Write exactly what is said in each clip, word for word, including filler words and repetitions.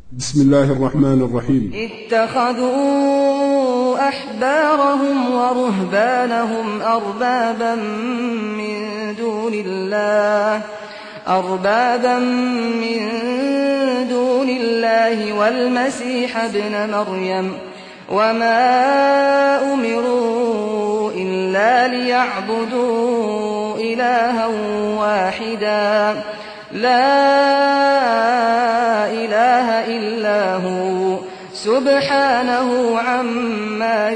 بسم الله الرحمن الرحيم. اتخذوا أحبارهم ورهبانهم أربابا من دون الله أربابا من دون الله والمسيح ابن مريم وما أمروا إلا ليعبدوا إلها واحدا لا إله إلا هو سبحانه عما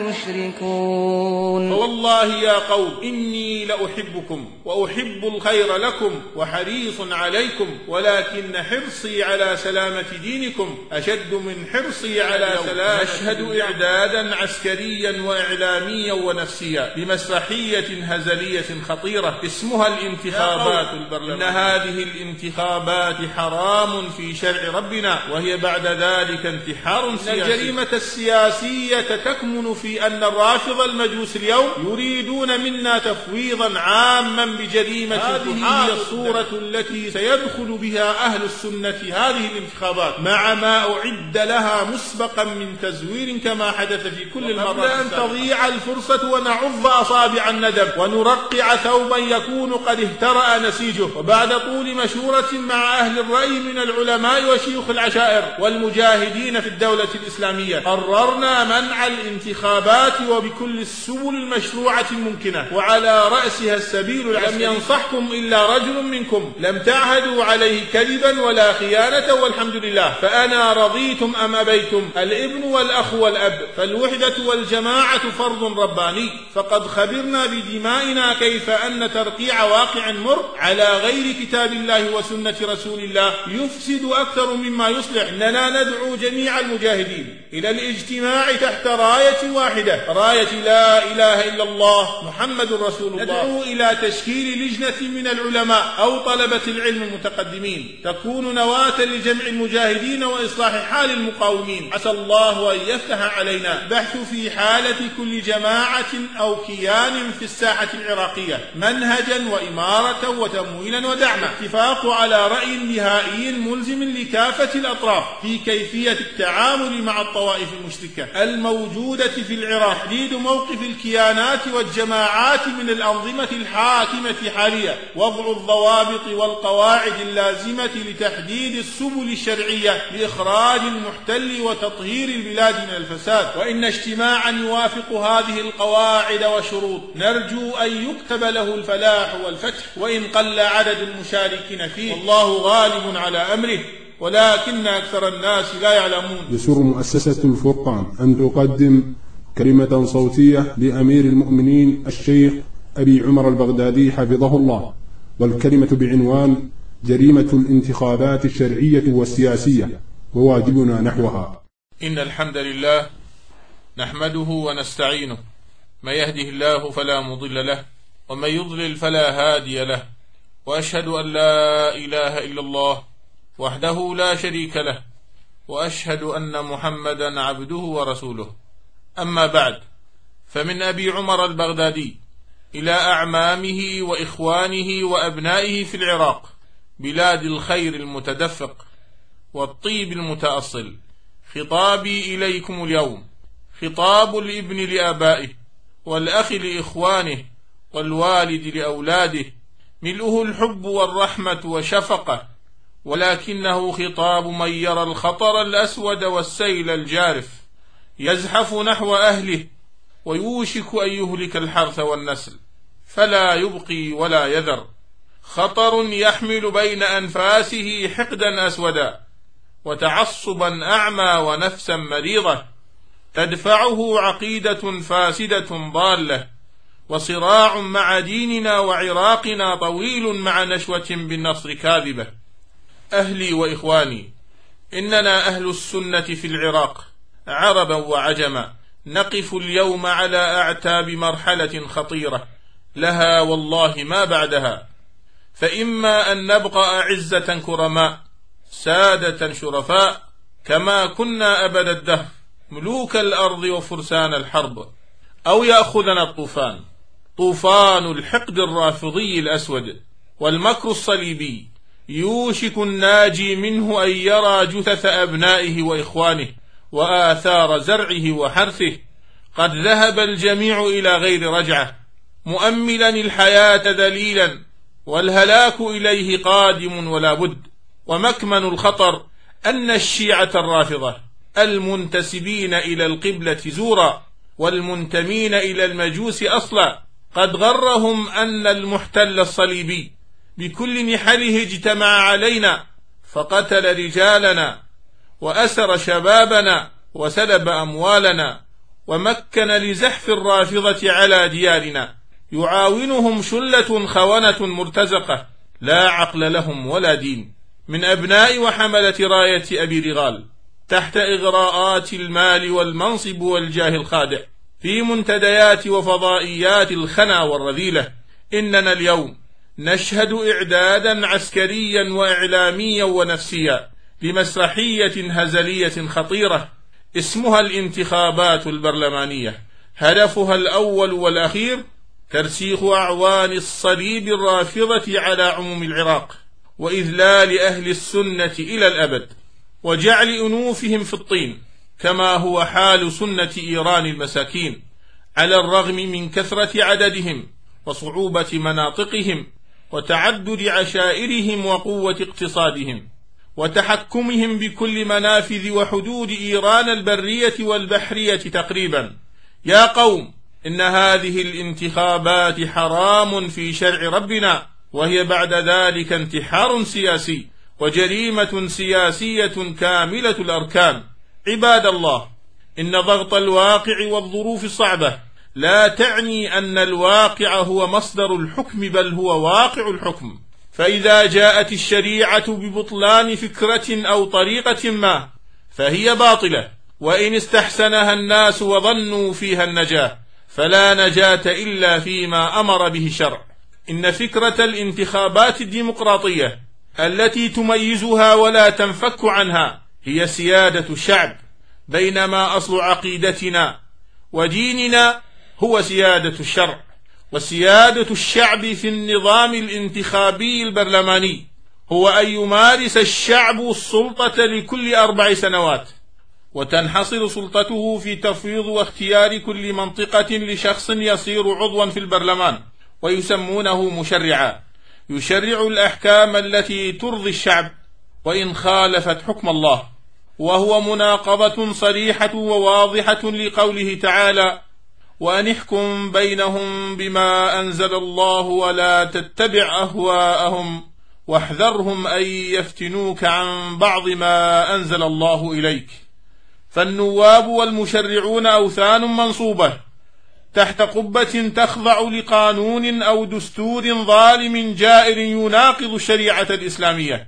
يشركون. فوالله يا قوم إني لأحبكم وأحب الخير لكم وحريص عليكم، ولكن حرصي على سلامة دينكم أشد من حرصي على سلامة. نشهد إعدادا عسكريا وإعلاميا ونفسيا لمسرحية هزلية خطيرة اسمها الانتخابات البرلمانية. إن هذه الانتخابات حرام في شرع ربنا، وهي بعد ذلك انتحار سياسي. الجريمة السياسية تكمن في أن الرافض المجوس اليوم يريدون منا تفويضا عاما بجريمة. هذه هي الصورة التي سيدخل بها أهل السنة هذه الانتخابات مع ما أعد لها مسبقا من تزوير كما حدث في كل المرات. قبل أن تضيع الفرصة ونعض أصابع الندم ونرقع ثوبا يكون قد اهترأ نسيجه، وبعد طول مشورة مع أهل الرأي من العلماء وشيوخ العشائر والمجاهدين في الدولة الإسلامية، قررنا منع الانتخابات وبكل السبل المشروعة الممكنة، وعلى رأسها السبيل العسكري. لم ينصحكم إلا رجل منكم لم تعهدوا عليه كذبا ولا خيانة، والحمد لله. فأنا رضيتم أم أبيتم الابن والأخ والأب، فالوحدة والجماعة فرض رباني. فقد خبرنا بدمائنا كيف أن ترقيع واقع مر على غير كتاب الله وسنة رسول الله يفسد أكثر مما يصلح. إننا ندعو جميع المجاهدين إلى الاجتماع تحت راية واحدة، راية لا إله إلا الله محمد رسول الله. ندعو إلى تشكيل لجنة من العلماء أو طلبة العلم المتقدمين تكون نواة لجمع المجاهدين وإصلاح حال المقاومين. عسى الله أن يفتح علينا. بحث في حالة كل جماعة أو كيان في الساحة العراقية منهجا وإمارة وتمويلا ودعما. اتفاق على رأي نهائي ملزم لكافة الأطراف في كيفية التعامل مع الطوائف المشركة الموجودة في العراق. تحديد موقف الكيانات والجماعات من الأنظمة الحاكمة حاليا. وضع الضوابط والقواعد اللازمة لتحديد السبل الشرعية لإخراج المحتل وتطهير البلاد من الفساد. وإن اجتماعا يوافق هذه القواعد والشروط نرجو أن يكتب له الفلاح والفتح، وإن قل عدد المشاركين فيه، والله غالب على أمره ولكن أكثر الناس لا يعلمون. يسر مؤسسة الفرقان أن تقدم كلمة صوتية لأمير المؤمنين الشيخ أبي عمر البغدادي حفظه الله، والكلمة بعنوان جريمة الانتخابات الشرعية والسياسية وواجبنا نحوها. إن الحمد لله نحمده ونستعينه، ما يهده الله فلا مضل له ومن يضلل فلا هادي له، وأشهد أن لا إله إلا الله وحده لا شريك له، وأشهد أن محمدا عبده ورسوله. أما بعد، فمن أبي عمر البغدادي إلى أعمامه وإخوانه وأبنائه في العراق بلاد الخير المتدفق والطيب المتأصل، خطابي إليكم اليوم خطاب الابن لآبائه، والأخ لإخوانه، والوالد لأولاده، ملؤه الحب والرحمة وشفقة، ولكنه خطاب من يرى الخطر الأسود والسيل الجارف يزحف نحو أهله ويوشك أن يهلك الحرث والنسل، فلا يبقي ولا يذر. خطر يحمل بين أنفاسه حقدا أسودا وتعصبا أعمى ونفسا مريضة تدفعه عقيدة فاسدة ضالة، وصراع مع ديننا وعراقنا طويل مع نشوة بالنصر كاذبة. أهلي وإخواني، إننا أهل السنة في العراق عربا وعجما نقف اليوم على أعتاب مرحلة خطيرة لها والله ما بعدها، فإما أن نبقى أعزة كرماء سادة شرفاء كما كنا أبد الدهر ملوك الأرض وفرسان الحرب، أو يأخذنا الطوفان، طوفان الحقد الرافضي الأسود والمكر الصليبي يوشك الناجي منه أن يرى جثث أبنائه وإخوانه وآثار زرعه وحرثه. قد ذهب الجميع إلى غير رجعة، مؤملا الحياة ذليلا، والهلاك إليه قادم ولا بد. ومكمن الخطر أن الشيعة الرافضة المنتسبين إلى القبلة زورا والمنتمين إلى المجوس أصلا قد غرهم أن المحتل الصليبي بكل نحله اجتمع علينا فقتل رجالنا وأسر شبابنا وسلب أموالنا ومكن لزحف الرافضة على ديارنا، يعاونهم شلة خونة مرتزقة لا عقل لهم ولا دين، من أبناء وحملة راية أبي رغال تحت إغراءات المال والمنصب والجاه الخادع في منتديات وفضائيات الخنا والرذيلة. إننا اليوم نشهد إعدادا عسكريا وإعلاميا ونفسيا لمسرحية هزلية خطيرة اسمها الانتخابات البرلمانية، هدفها الأول والأخير ترسيخ أعوان الصليب الرافضة على عموم العراق وإذلال أهل السنة إلى الأبد وجعل أنوفهم في الطين، كما هو حال سنة إيران المساكين، على الرغم من كثرة عددهم وصعوبة مناطقهم وتعدد عشائرهم وقوة اقتصادهم وتحكمهم بكل منافذ وحدود إيران البرية والبحرية تقريبا. يا قوم، إن هذه الانتخابات حرام في شرع ربنا، وهي بعد ذلك انتحار سياسي وجريمة سياسية كاملة الأركان. عباد الله، إن ضغط الواقع والظروف الصعبة لا تعني أن الواقع هو مصدر الحكم، بل هو واقع الحكم. فإذا جاءت الشريعة ببطلان فكرة أو طريقة ما فهي باطلة، وإن استحسنها الناس وظنوا فيها النجاة فلا نجاة إلا فيما أمر به الشرع. إن فكرة الانتخابات الديمقراطية التي تميزها ولا تنفك عنها هي سيادة الشعب، بينما أصل عقيدتنا وديننا هو سيادة الشرع. وسيادة الشعب في النظام الانتخابي البرلماني هو أن يمارس الشعب السلطة لكل أربع سنوات، وتنحصر سلطته في تفويض واختيار كل منطقة لشخص يصير عضوا في البرلمان ويسمونه مشرعا، يشرع الأحكام التي ترضي الشعب وإن خالفت حكم الله، وهو مناقضة صريحة وواضحة لقوله تعالى: وأن احكم بينهم بما أنزل الله ولا تتبع أهواءهم واحذرهم أن يفتنوك عن بعض ما أنزل الله إليك. فالنواب والمشرعون أوثان منصوبة تحت قبة تخضع لقانون أو دستور ظالم جائر يناقض الشريعة الإسلامية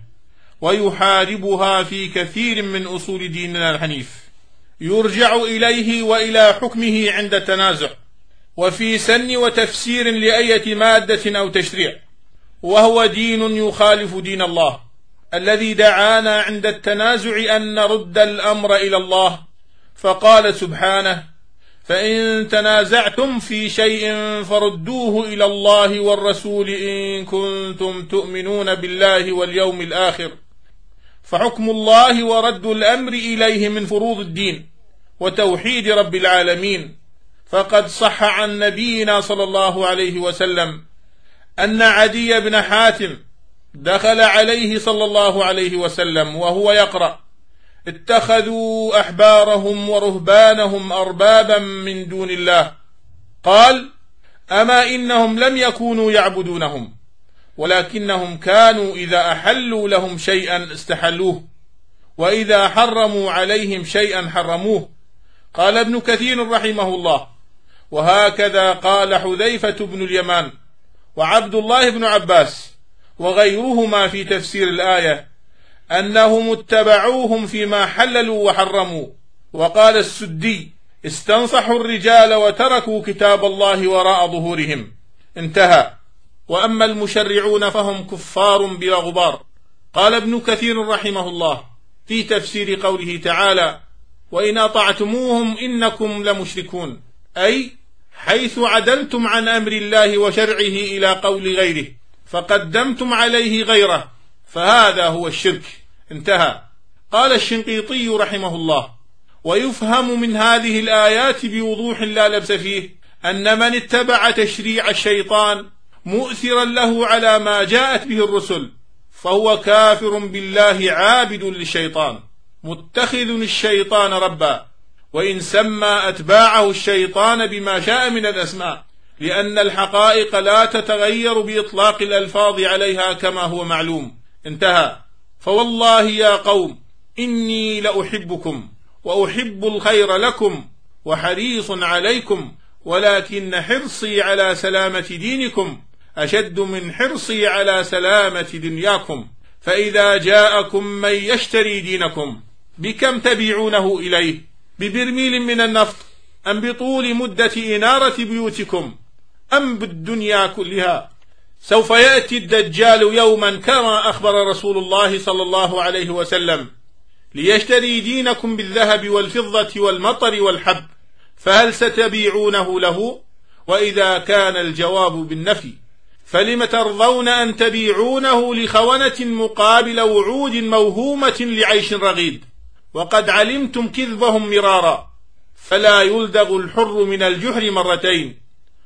ويحاربها في كثير من أصول ديننا الحنيف، يرجع إليه وإلى حكمه عند التنازع وفي سن وتفسير لأية مادة أو تشريع، وهو دين يخالف دين الله الذي دعانا عند التنازع أن نرد الأمر إلى الله، فقال سبحانه: فإن تنازعتم في شيء فردوه إلى الله والرسول إن كنتم تؤمنون بالله واليوم الآخر. فحكم الله ورد الأمر إليه من فروض الدين وتوحيد رب العالمين. فقد صح عن نبينا صلى الله عليه وسلم أن عدي بن حاتم دخل عليه صلى الله عليه وسلم وهو يقرأ: اتخذوا أحبارهم ورهبانهم أربابا من دون الله. قال: أما إنهم لم يكونوا يعبدونهم، ولكنهم كانوا إذا أحلوا لهم شيئا استحلوه، وإذا حرموا عليهم شيئا حرموه. قال ابن كثير رحمه الله: وهكذا قال حذيفة بن اليمان وعبد الله بن عباس وغيرهما في تفسير الآية أنهم اتبعوهم فيما حللوا وحرموا. وقال السدي: استنصحوا الرجال وتركوا كتاب الله وراء ظهورهم. انتهى. وأما المشرعون فهم كفار بلا غبار. قال ابن كثير رحمه الله في تفسير قوله تعالى: وإن أطعتموهم إنكم لمشركون، أي حيث عدلتم عن أمر الله وشرعه إلى قول غيره فقدمتم عليه غيره، فهذا هو الشرك. انتهى. قال الشنقيطي رحمه الله: ويفهم من هذه الآيات بوضوح لا لبس فيه أن من اتبع تشريع الشيطان مؤثرا له على ما جاءت به الرسل فهو كافر بالله عابد للشيطان متخذ الشيطان ربا، وإن سمى أتباعه الشيطان بما شاء من الأسماء، لأن الحقائق لا تتغير بإطلاق الألفاظ عليها كما هو معلوم. انتهى. فوالله يا قوم إني لأحبكم وأحب الخير لكم وحريص عليكم، ولكن حرصي على سلامة دينكم أشد من حرصي على سلامة دنياكم. فإذا جاءكم من يشتري دينكم بكم تبيعونه إليه؟ ببرميل من النفط أم بطول مدة إنارة بيوتكم أم بالدنيا كلها؟ سوف يأتي الدجال يوما كما أخبر رسول الله صلى الله عليه وسلم ليشتري دينكم بالذهب والفضة والمطر والحب، فهل ستبيعونه له؟ وإذا كان الجواب بالنفي فلم ترضون أن تبيعونه لخونة مقابل وعود موهومة لعيش رغيد، وقد علمتم كذبهم مرارا، فلا يلدغ الحر من الجحر مرتين.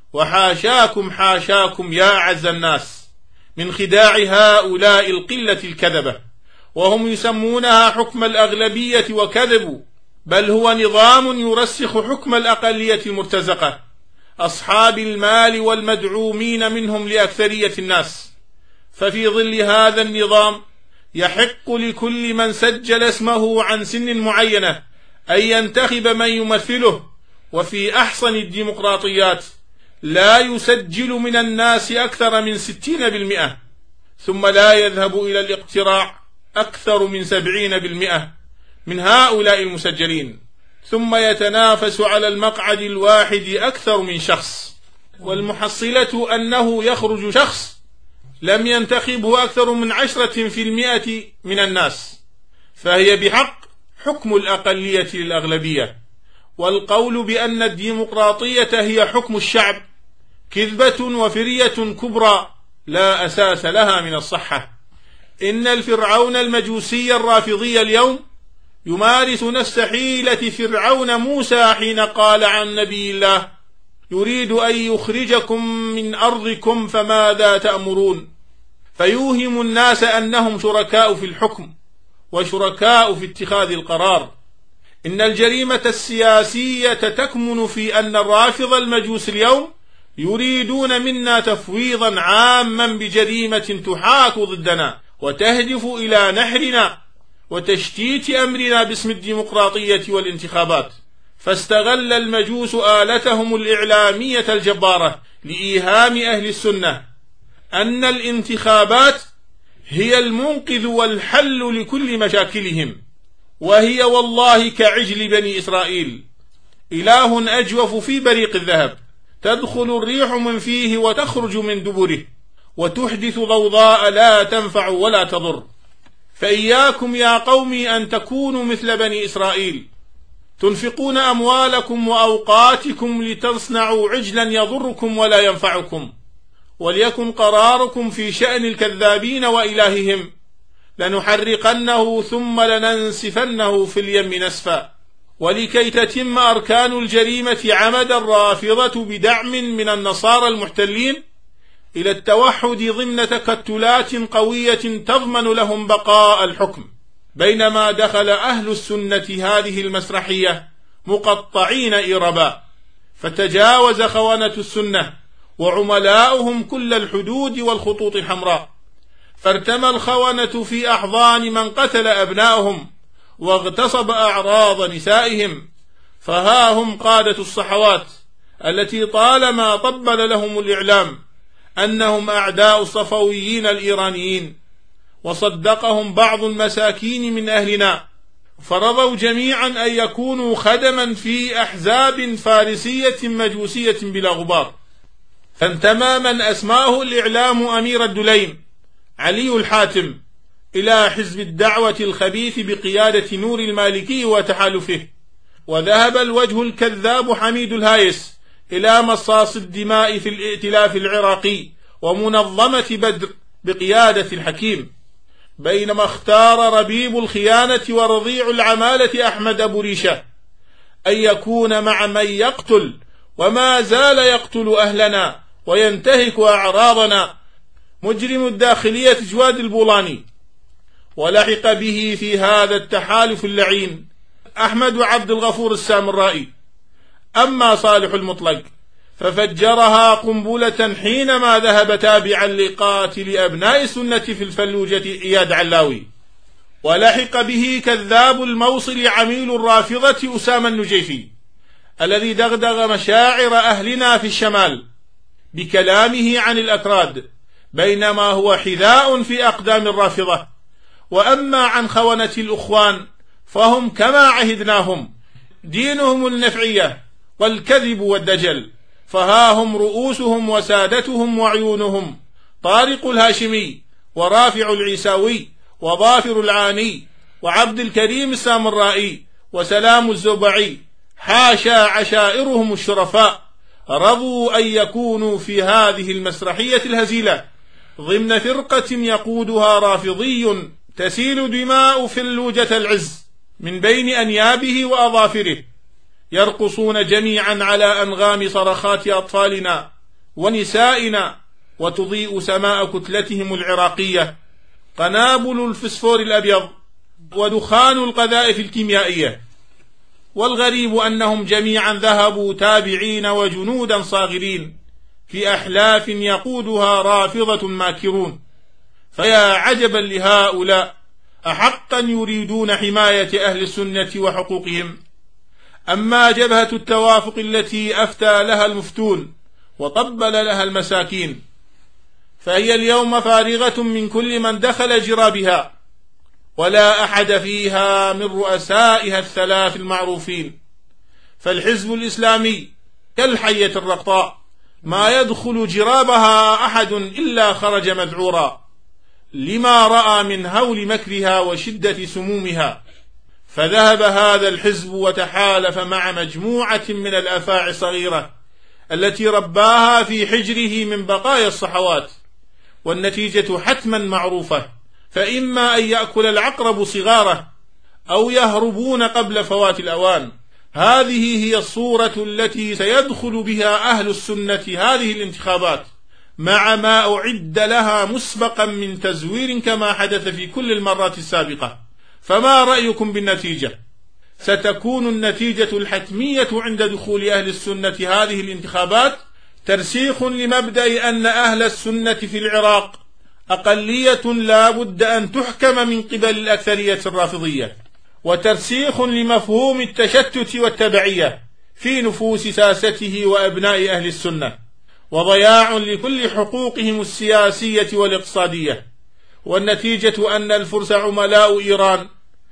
وحاشاكم حاشاكم يا أعز الناس من خداع هؤلاء القلة الكذبة، وهم يسمونها حكم الأغلبية وكذبوا، بل هو نظام يرسخ حكم الأقلية المرتزقة أصحاب المال والمدعومين منهم لأكثرية الناس. ففي ظل هذا النظام يحق لكل من سجل اسمه عن سن معينة أن ينتخب من يمثله، وفي أحسن الديمقراطيات لا يسجل من الناس أكثر من ستين بالمئة، ثم لا يذهب إلى الاقتراع أكثر من سبعين بالمئة من هؤلاء المسجلين، ثم يتنافس على المقعد الواحد أكثر من شخص، والمحصلة أنه يخرج شخص لم ينتخبه أكثر من عشرة في المئة من الناس، فهي بحق حكم الأقلية للأغلبية. والقول بأن الديمقراطية هي حكم الشعب كذبة وفرية كبرى لا أساس لها من الصحة. إن الفرعون المجوسي الرافضي اليوم يمارس نفس حيلة فرعون موسى حين قال عن نبي الله: يريد أن يخرجكم من أرضكم فماذا تأمرون؟ فيوهم الناس أنهم شركاء في الحكم وشركاء في اتخاذ القرار. إن الجريمة السياسية تكمن في أن الرافض المجوس اليوم يريدون منا تفويضا عاما بجريمة تحاك ضدنا وتهدف إلى نحرنا وتشتيت أمرنا باسم الديمقراطية والانتخابات. فاستغل المجوس آلتهم الإعلامية الجبارة لإيهام أهل السنة أن الانتخابات هي المنقذ والحل لكل مشاكلهم، وهي والله كعجل بني إسرائيل، إله أجوف في بريق الذهب، تدخل الريح من فيه وتخرج من دبره، وتحدث ضوضاء لا تنفع ولا تضر. فإياكم يا قومي أن تكونوا مثل بني إسرائيل، تنفقون أموالكم وأوقاتكم لتصنعوا عجلا يضركم ولا ينفعكم، وليكن قراركم في شأن الكذابين وإلههم: لنحرقنه ثم لننسفنه في اليم نسفا. ولكي تتم أركان الجريمة عمد الرافضة بدعم من النصارى المحتلين إلى التوحد ضمن تكتلات قوية تضمن لهم بقاء الحكم، بينما دخل أهل السنة هذه المسرحية مقطعين إربا، فتجاوز خونة السنة وعملاؤهم كل الحدود والخطوط الحمراء، فارتمى الخونة في أحضان من قتل أبنائهم واغتصب أعراض نسائهم. فها هم قادة الصحوات التي طالما طبل لهم الإعلام أنهم أعداء الصفويين الإيرانيين، وصدقهم بعض المساكين من أهلنا، فرضوا جميعا أن يكونوا خدما في أحزاب فارسية مجوسية بلا غبار. فانتمى من أسماه الإعلام أمير الدليم علي الحاتم إلى حزب الدعوة الخبيث بقيادة نور المالكي وتحالفه، وذهب الوجه الكذاب حميد الهايس إلى مصاص الدماء في الائتلاف العراقي ومنظمة بدر بقيادة الحكيم، بينما اختار ربيب الخيانة ورضيع العمالة أحمد أبو ريشة أن يكون مع من يقتل وما زال يقتل أهلنا وينتهك أعراضنا مجرم الداخلية جواد البولاني. ولحق به في هذا التحالف اللعين أحمد عبد الغفور السامرائي. أما صالح المطلق ففجرها قنبلة حينما ذهب تابعا لقاتل أبناء السنة في الفلوجة إياد علاوي. ولحق به كذاب الموصل عميل الرافضة أسامة النجيفي الذي دغدغ مشاعر أهلنا في الشمال بكلامه عن الأكراد بينما هو حذاء في أقدام الرافضة. وأما عن خونة الأخوان فهم كما عهدناهم دينهم النفعية والكذب والدجل، فها هم رؤوسهم وسادتهم وعيونهم طارق الهاشمي ورافع العيساوي وظافر العاني وعبد الكريم السامرائي وسلام الزبعي، حاشا عشائرهم الشرفاء رضوا أن يكونوا في هذه المسرحية الهزيلة ضمن فرقة يقودها رافضي تسيل دماء فلوجة العز من بين أنيابه وأظافره، يرقصون جميعا على أنغام صرخات أطفالنا ونسائنا وتضيء سماء كتلتهم العراقية قنابل الفسفور الأبيض ودخان القذائف الكيميائية. والغريب أنهم جميعا ذهبوا تابعين وجنودا صاغرين في أحلاف يقودها رافضة ماكرون. فيا عجبا لهؤلاء، أحقا يريدون حماية أهل السنة وحقوقهم. أما جبهة التوافق التي أفتى لها المفتون وطبل لها المساكين فهي اليوم فارغة من كل من دخل جرابها، ولا أحد فيها من رؤسائها الثلاث المعروفين. فالحزب الإسلامي كالحية الرقطاء ما يدخل جرابها أحد إلا خرج مذعورا لما رأى من هول مكرها وشدة سمومها. فذهب هذا الحزب وتحالف مع مجموعة من الأفاعي الصغيرة التي رباها في حجره من بقايا الصحوات، والنتيجة حتما معروفة، فإما أن يأكل العقرب صغاره أو يهربون قبل فوات الأوان. هذه هي الصورة التي سيدخل بها أهل السنة هذه الانتخابات مع ما أعد لها مسبقا من تزوير كما حدث في كل المرات السابقة. فما رأيكم بالنتيجة؟ ستكون النتيجة الحتمية عند دخول أهل السنة هذه الانتخابات ترسيخ لمبدأ أن أهل السنة في العراق أقلية لا بد أن تحكم من قبل الأكثرية الرافضية، وترسيخ لمفهوم التشتت والتبعية في نفوس ساسته وأبناء أهل السنة، وضياع لكل حقوقهم السياسية والاقتصادية. والنتيجة أن الفرس عملاء إيران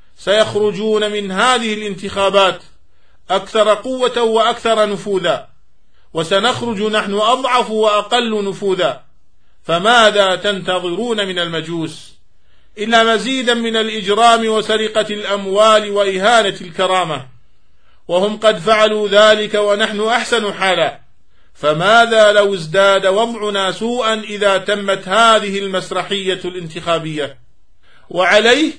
سيخرجون من هذه الانتخابات أكثر قوة وأكثر نفوذا، وسنخرج نحن أضعف وأقل نفوذا. فماذا تنتظرون من المجوس إلا مزيدا من الإجرام وسرقة الأموال وإهانة الكرامة؟ وهم قد فعلوا ذلك ونحن أحسن حالا، فماذا لو ازداد وضعنا سوءا إذا تمت هذه المسرحية الانتخابية؟ وعليه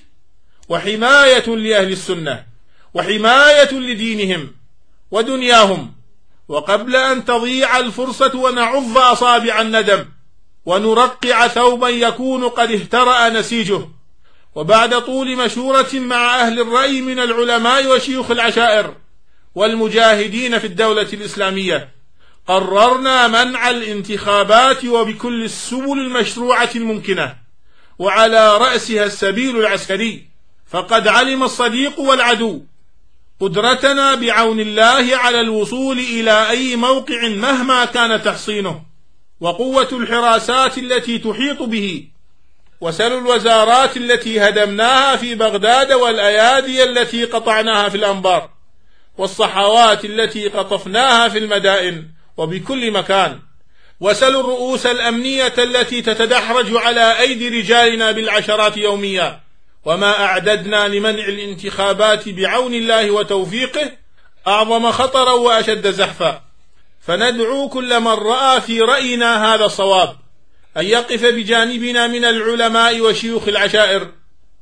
وحماية لأهل السنة وحماية لدينهم ودنياهم، وقبل أن تضيع الفرصة ونعض أصابع الندم ونرقع ثوبا يكون قد اهترأ نسيجه، وبعد طول مشورة مع أهل الرأي من العلماء وشيوخ العشائر والمجاهدين في الدولة الإسلامية، قررنا منع الانتخابات وبكل السبل المشروعة الممكنة، وعلى رأسها السبيل العسكري. فقد علم الصديق والعدو قدرتنا بعون الله على الوصول إلى أي موقع مهما كان تحصينه، وقوة الحراسات التي تحيط به، وسل الوزارات التي هدمناها في بغداد والأيادي التي قطعناها في الأنبار، والصحوات التي قطفناها في المدائن وبكل مكان، وسل الرؤوس الأمنية التي تتدحرج على أيدي رجالنا بالعشرات يوميا. وما أعددنا لمنع الانتخابات بعون الله وتوفيقه أعظم خطرا وأشد زحفا. فندعو كل من رأى في رأينا هذا الصواب أن يقف بجانبنا من العلماء وشيوخ العشائر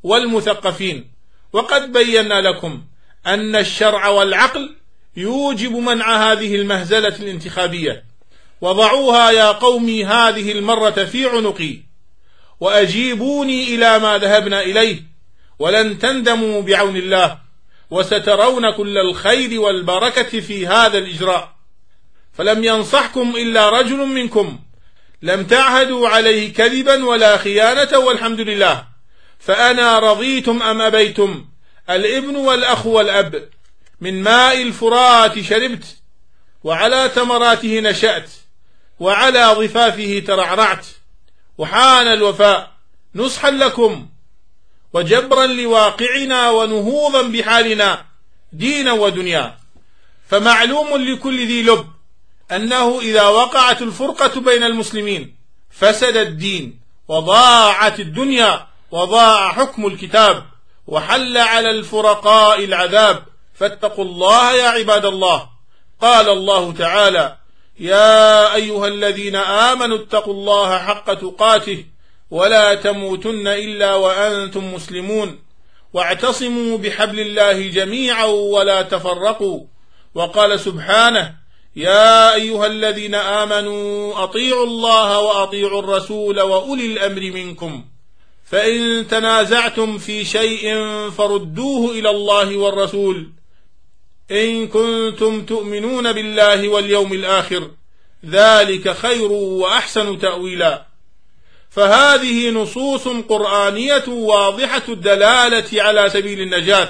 والمثقفين. وقد بينا لكم أن الشرع والعقل يوجب منع هذه المهزلة الانتخابية. وضعوها يا قومي هذه المرة في عنقي، وأجيبوني إلى ما ذهبنا إليه، ولن تندموا بعون الله، وسترون كل الخير والبركة في هذا الإجراء. فلم ينصحكم إلا رجل منكم لم تعهدوا عليه كذبا ولا خيانة، والحمد لله. فأنا رضيتم أم أبيتم، الابن والأخ والأب، من ماء الفرات شربت، وعلى تمراته نشأت، وعلى ضفافه ترعرعت. وحان الوفاء نصحا لكم، وجبرا لواقعنا، ونهوضا بحالنا دينا ودنيا. فمعلوم لكل ذي لب أنه إذا وقعت الفرقة بين المسلمين فسد الدين، وضاعت الدنيا، وضاع حكم الكتاب، وحل على الفرقاء العذاب. فاتقوا الله يا عباد الله. قال الله تعالى: يا أيها الذين آمنوا اتقوا الله حق تقاته ولا تموتن إلا وأنتم مسلمون، واعتصموا بحبل الله جميعا ولا تفرقوا. وقال سبحانه: يا أيها الذين آمنوا أطيعوا الله وأطيعوا الرسول وأولي الأمر منكم، فإن تنازعتم في شيء فردوه إلى الله والرسول إن كنتم تؤمنون بالله واليوم الآخر، ذلك خير وأحسن تأويلا. فهذه نصوص قرآنية واضحة الدلالة على سبيل النجاة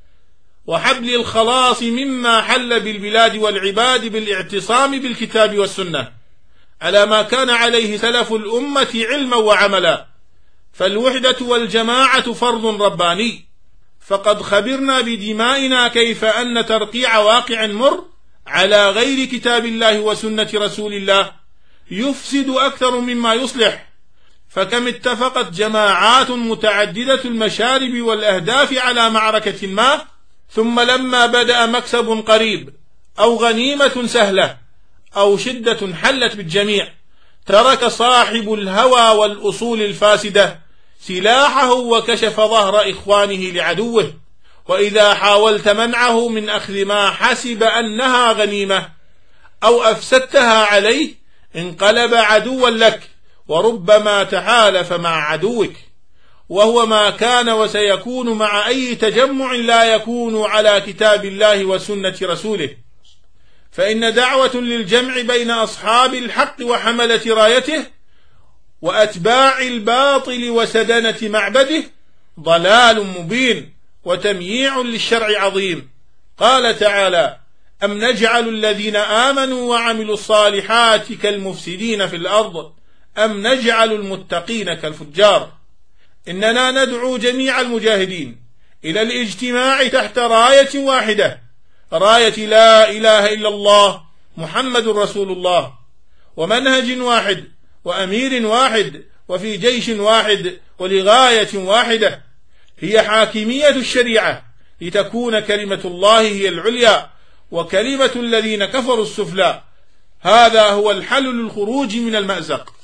وحبل الخلاص مما حل بالبلاد والعباد بالاعتصام بالكتاب والسنة على ما كان عليه سلف الأمة علما وعملا. فالوحدة والجماعة فرض رباني، فقد خبرنا بدمائنا كيف أن ترقيع واقع مر على غير كتاب الله وسنة رسول الله يفسد أكثر مما يصلح. فكم اتفقت جماعات متعددة المشارب والأهداف على معركة ما، ثم لما بدأ مكسب قريب أو غنيمة سهلة أو شدة حلت بالجميع، ترك صاحب الهوى والأصول الفاسدة سلاحه وكشف ظهر إخوانه لعدوه. وإذا حاولت منعه من أخذ ما حسب أنها غنيمة أو أفسدتها عليه انقلب عدوا لك، وربما تحالف مع عدوك، وهو ما كان وسيكون مع أي تجمع لا يكون على كتاب الله وسنة رسوله. فإن دعوة للجمع بين أصحاب الحق وحملة رايته وأتباع الباطل وسدنة معبده ضلال مبين وتمييع للشرع عظيم. قال تعالى: أم نجعل الذين آمنوا وعملوا الصالحات كالمفسدين في الأرض أم نجعل المتقين كالفجار. إننا ندعو جميع المجاهدين إلى الاجتماع تحت راية واحدة، راية لا إله إلا الله محمد رسول الله، ومنهج واحد وأمير واحد وفي جيش واحد ولغاية واحدة هي حاكمية الشريعة، لتكون كلمة الله هي العليا وكلمة الذين كفروا السفلى. هذا هو الحل للخروج من المأزق.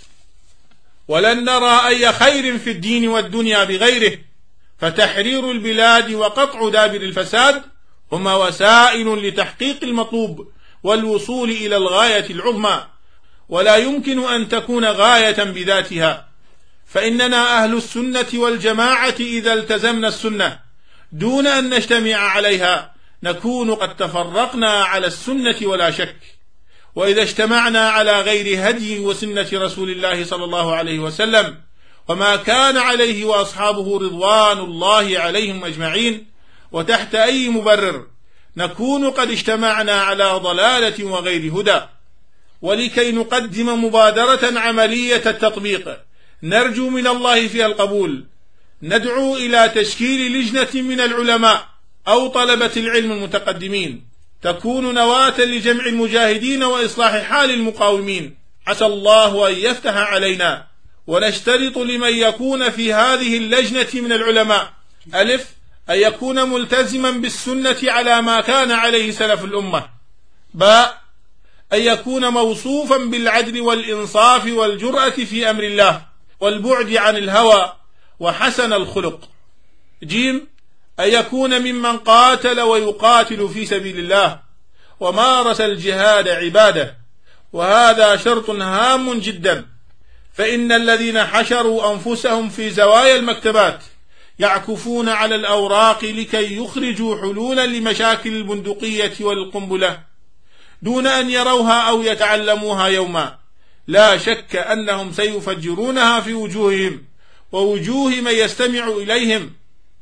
ولن نرى أي خير في الدين والدنيا بغيره، فتحرير البلاد وقطع دابر الفساد هما وسائل لتحقيق المطلوب والوصول إلى الغاية العظمى، ولا يمكن أن تكون غاية بذاتها. فإننا أهل السنة والجماعة إذا التزمنا السنة دون أن نجتمع عليها نكون قد تفرقنا على السنة ولا شك. وإذا اجتمعنا على غير هدي وسنة رسول الله صلى الله عليه وسلم وما كان عليه وأصحابه رضوان الله عليهم أجمعين وتحت أي مبرر نكون قد اجتمعنا على ضلالة وغير هدى. ولكي نقدم مبادرة عملية التطبيق نرجو من الله فيها القبول، ندعو إلى تشكيل لجنة من العلماء أو طلبة العلم المتقدمين تكون نواة لجمع المجاهدين وإصلاح حال المقاومين، عسى الله أن يفتح علينا. ونشترط لمن يكون في هذه اللجنة من العلماء: ألف، أن يكون ملتزما بالسنة على ما كان عليه سلف الأمة. باء، أن يكون موصوفا بالعدل والإنصاف والجرأة في أمر الله والبعد عن الهوى وحسن الخلق. جيم أن يكون ممن قاتل ويقاتل في سبيل الله ومارس الجهاد عبادة، وهذا شرط هام جدا، فإن الذين حشروا أنفسهم في زوايا المكتبات يعكفون على الأوراق لكي يخرجوا حلولا لمشاكل البندقية والقنبلة دون أن يروها أو يتعلموها يوما، لا شك أنهم سيفجرونها في وجوههم ووجوه من يستمع إليهم.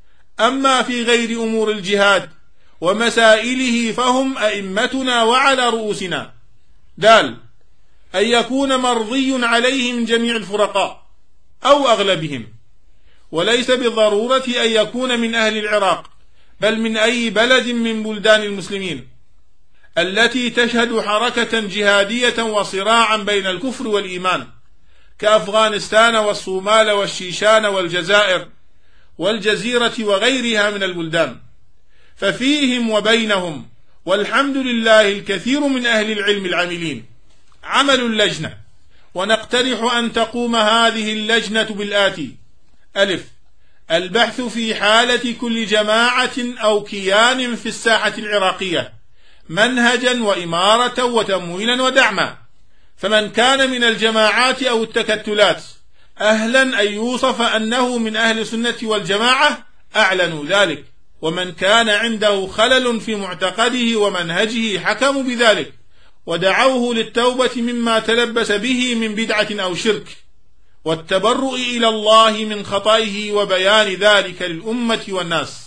أما في غير أمور الجهاد ومسائله فهم أئمتنا وعلى رؤوسنا. دال أن يكون مرضي عليهم جميع الفرقاء أو أغلبهم، وليس بالضرورة أن يكون من أهل العراق، بل من أي بلد من بلدان المسلمين التي تشهد حركة جهادية وصراعا بين الكفر والإيمان، كأفغانستان والصومال والشيشان والجزائر والجزيرة وغيرها من البلدان، ففيهم وبينهم والحمد لله الكثير من أهل العلم العاملين. عمل اللجنة، ونقترح أن تقوم هذه اللجنة بالآتي: ألف، البحث في حالة كل جماعة أو كيان في الساحة العراقية منهجا وإمارة وتمويلا ودعما، فمن كان من الجماعات أو التكتلات أهلا أن يوصف أنه من أهل السنة والجماعة أعلنوا ذلك، ومن كان عنده خلل في معتقده ومنهجه حكموا بذلك ودعوه للتوبة مما تلبس به من بدعة أو شرك، والتبرؤ إلى الله من خطئه وبيان ذلك للأمة والناس،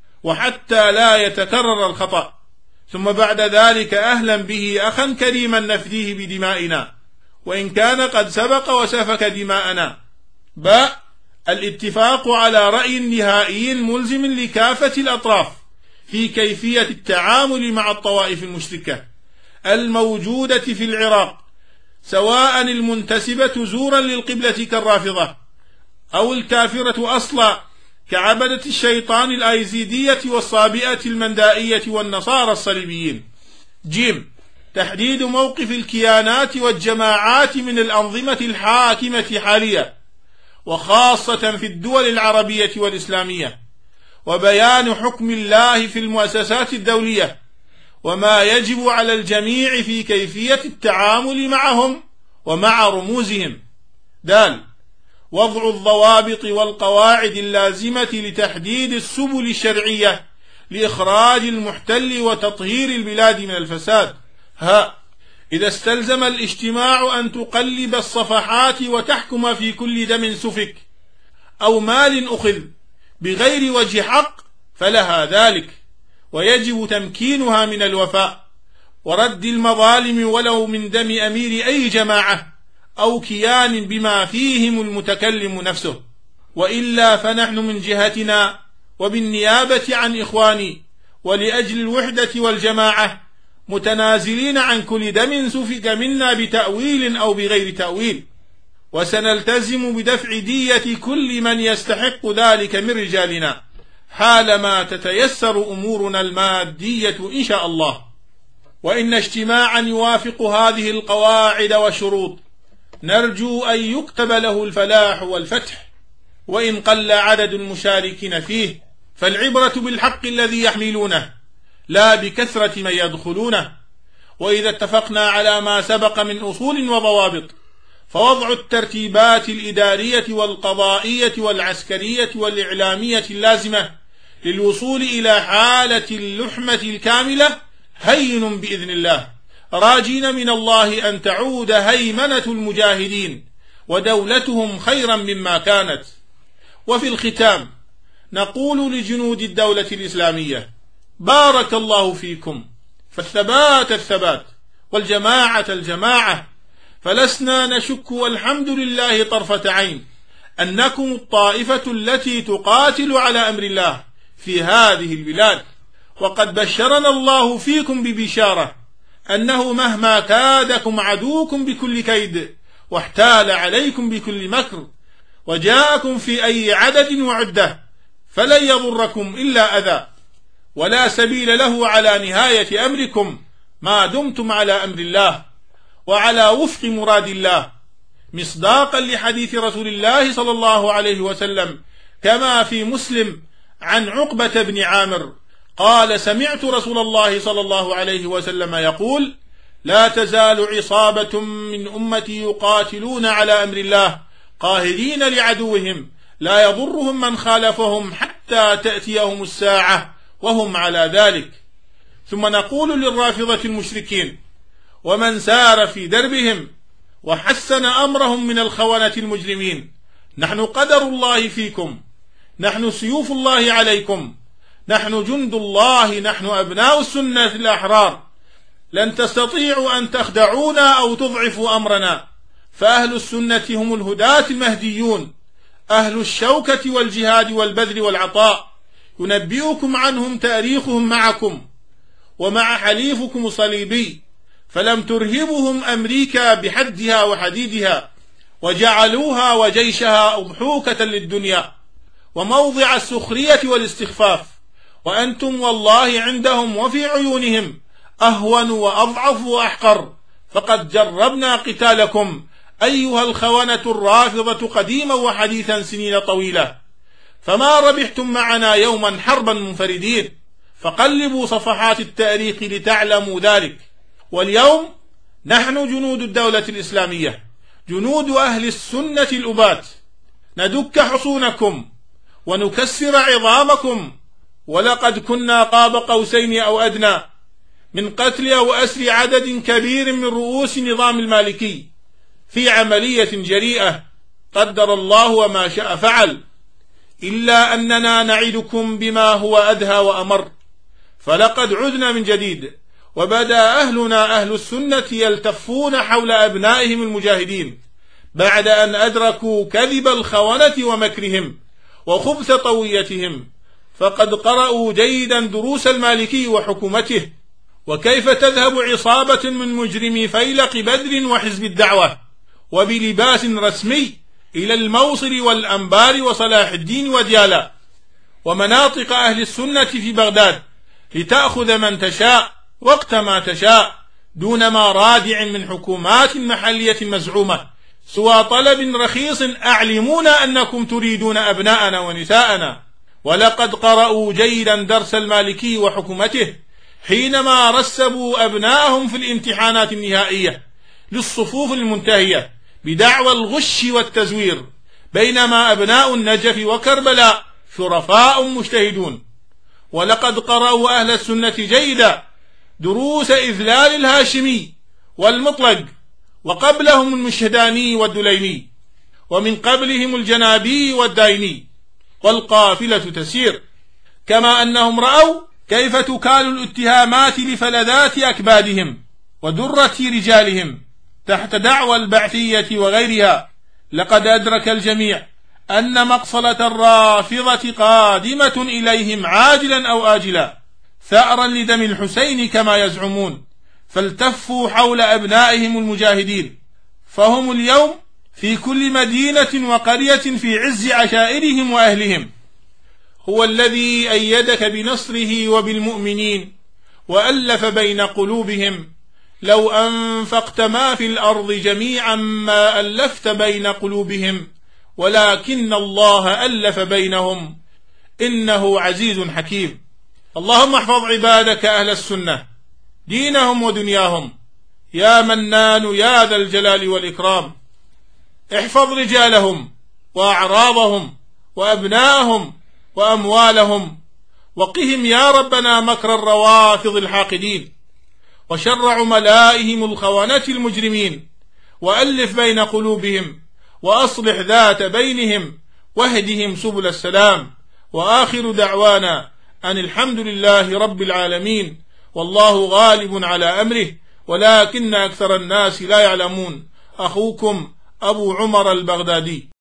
وحتى لا يتكرر الخطأ، ثم بعد ذلك أهلا به أخا كريما نفديه بدمائنا وإن كان قد سبق وسفك دماءنا. باء، الاتفاق على رأي نهائي ملزم لكافة الأطراف في كيفية التعامل مع الطوائف المشركة الموجودة في العراق، سواء المنتسبة زورا للقبلة كالرافضة أو الكافرة أصلا كعبدة الشيطان الآيزيدية والصابئة المندائية والنصارى الصليبيين. جيم، تحديد موقف الكيانات والجماعات من الأنظمة الحاكمة حاليا وخاصة في الدول العربية والإسلامية، وبيان حكم الله في المؤسسات الدولية وما يجب على الجميع في كيفية التعامل معهم ومع رموزهم. دال، وضع الضوابط والقواعد اللازمة لتحديد السبل الشرعية لإخراج المحتل وتطهير البلاد من الفساد. ها، إذا استلزم الاجتماع أن تقلب الصفحات وتحكم في كل دم سفك أو مال أخذ بغير وجه حق فلها ذلك، ويجب تمكينها من الوفاء ورد المظالم ولو من دم أمير أي جماعة أو كيان بما فيهم المتكلم نفسه، وإلا فنحن من جهتنا وبالنيابة عن إخواني ولأجل الوحدة والجماعة متنازلين عن كل دم سفك منا بتأويل أو بغير تأويل، وسنلتزم بدفع دية كل من يستحق ذلك من رجالنا حالما تتيسر أمورنا المادية إن شاء الله. وإن اجتماعا يوافق هذه القواعد والشروط نرجو أن يكتب له الفلاح والفتح، وإن قل عدد المشاركين فيه فالعبرة بالحق الذي يحملونه لا بكثرة من يدخلونه. وإذا اتفقنا على ما سبق من أصول وضوابط فوضع الترتيبات الإدارية والقضائية والعسكرية والإعلامية اللازمة للوصول إلى حالة اللحمة الكاملة هين بإذن الله، راجين من الله أن تعود هيمنة المجاهدين ودولتهم خيرا مما كانت. وفي الختام نقول لجنود الدولة الإسلامية: بارك الله فيكم، فالثبات الثبات والجماعة الجماعة، فلسنا نشك والحمد لله طرفة عين أنكم الطائفة التي تقاتل على أمر الله في هذه البلاد، وقد بشرنا الله فيكم ببشارة أنه مهما كادكم عدوكم بكل كيد واحتال عليكم بكل مكر وجاءكم في أي عدد وعدة فلن يضركم إلا أذى، ولا سبيل له على نهاية أمركم ما دمتم على أمر الله وعلى وفق مراد الله، مصداقا لحديث رسول الله صلى الله عليه وسلم كما في مسلم: عن عقبة بن عامر قال: سمعت رسول الله صلى الله عليه وسلم يقول: لا تزال عصابة من أمتي يقاتلون على أمر الله قاهرين لعدوهم لا يضرهم من خالفهم حتى تأتيهم الساعة وهم على ذلك. ثم نقول للرافضة المشركين ومن سار في دربهم وحسن أمرهم من الخونة المجرمين: نحن قدر الله فيكم، نحن سيوف الله عليكم، نحن جند الله، نحن أبناء السنة الأحرار، لن تستطيعوا أن تخدعونا أو تضعفوا أمرنا، فأهل السنة هم الهداة المهديون، أهل الشوكة والجهاد والبذل والعطاء، ينبئكم عنهم تاريخهم معكم ومع حليفكم صليبي، فلم ترهبهم أمريكا بحدها وحديدها، وجعلوها وجيشها أضحوكة للدنيا وموضع السخرية والاستخفاف، وأنتم والله عندهم وفي عيونهم أهون وأضعف وأحقر، فقد جربنا قتالكم أيها الخونة الرافضة قديما وحديثا سنين طويلة، فما ربحتم معنا يوما حربا منفردين، فقلبوا صفحات التاريخ لتعلموا ذلك. واليوم نحن جنود الدولة الإسلامية، جنود أهل السنة الأبات، ندك حصونكم ونكسر عظامكم، ولقد كنا قاب قوسين أو أدنى من قتل أو أسر عدد كبير من رؤوس النظام المالكي في عملية جريئة قدر الله وما شاء فعل، إلا أننا نعدكم بما هو أدهى وأمر، فلقد عدنا من جديد، وبدأ أهلنا أهل السنة يلتفون حول أبنائهم المجاهدين بعد أن أدركوا كذب الخونة ومكرهم وخبث طويتهم، فقد قرأوا جيدا دروس المالكي وحكومته، وكيف تذهب عصابة من مجرمي فيلق بدر وحزب الدعوة وبلباس رسمي إلى الموصل والأنبار وصلاح الدين وديالا ومناطق أهل السنة في بغداد لتأخذ من تشاء وقت ما تشاء دون ما رادع من حكومات محلية مزعومة، سوى طلب رخيص أعلمونا أنكم تريدون أبناءنا ونساءنا. ولقد قرأوا جيدا درس المالكي وحكومته حينما رسبوا أبناءهم في الامتحانات النهائية للصفوف المنتهية بدعوى الغش والتزوير، بينما أبناء النجف وكربلاء شرفاء مجتهدون. ولقد قرأوا أهل السنة جيدا دروس إذلال الهاشمي والمطلق، وقبلهم المشهداني والدليمي، ومن قبلهم الجنابي والدايني، والقافلة تسير. كما أنهم رأوا كيف تكال الاتهامات لفلذات أكبادهم ودرة رجالهم تحت دعوى البعثية وغيرها. لقد أدرك الجميع أن مقصلة الرافضة قادمة إليهم عاجلا أو آجلا، ثأرا لدم الحسين كما يزعمون، فالتفوا حول أبنائهم المجاهدين، فهم اليوم في كل مدينة وقرية في عز عشائرهم وأهلهم. هو الذي أيدك بنصره وبالمؤمنين وألف بين قلوبهم، لو أنفقت ما في الأرض جميعا ما ألفت بين قلوبهم ولكن الله ألف بينهم إنه عزيز حكيم. اللهم احفظ عبادك أهل السنة دينهم ودنياهم يا منان يا ذا الجلال والإكرام. احفظ رجالهم وأعراضهم وأبناءهم وأموالهم، وقهم يا ربنا مكر الروافض الحاقدين وشر عملائهم الخونة المجرمين، وألف بين قلوبهم وأصلح ذات بينهم واهدهم سبل السلام. وآخر دعوانا أن الحمد لله رب العالمين، والله غالب على أمره ولكن أكثر الناس لا يعلمون. أخوكم أبو عمر البغدادي.